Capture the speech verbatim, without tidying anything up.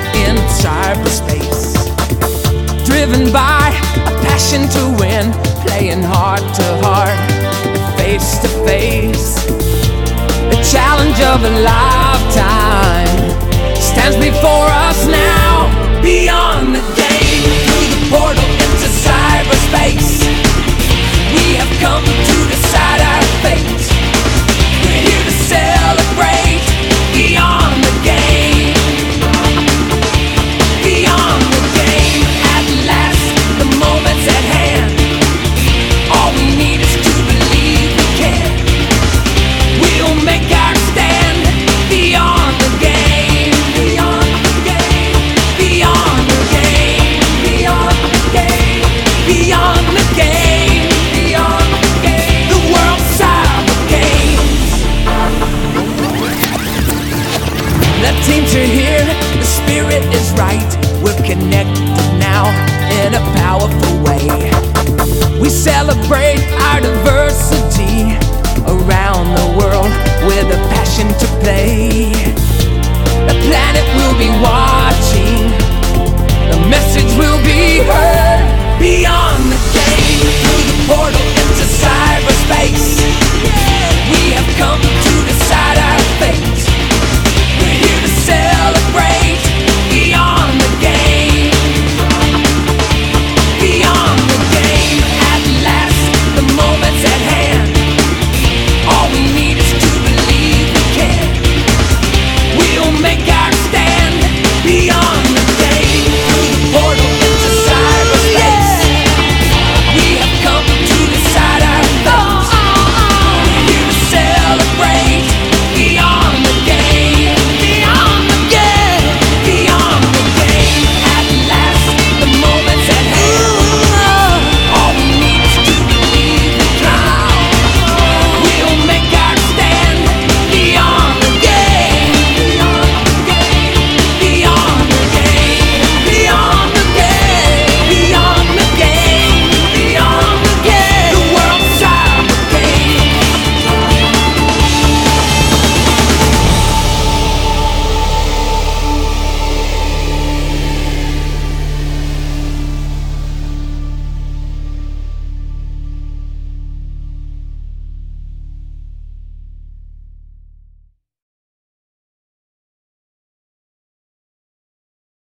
in cyberspace. Driven by a passion to win, playing heart to heart, face to face. The challenge of a lifetime stands before us now. Beyond the game, through the portal into cyberspace, we have come to decide our fate. We're here to celebrate. Beyond the game, beyond the game. At last, the moment's at hand. All we need is to believe we can. We'll make our stand. Beyond the game, beyond the game, beyond the game, beyond the game, beyond the game, beyond the game. The world's cyber games. The teams are here, the spirit is right. We're connected now in a powerful way. We celebrate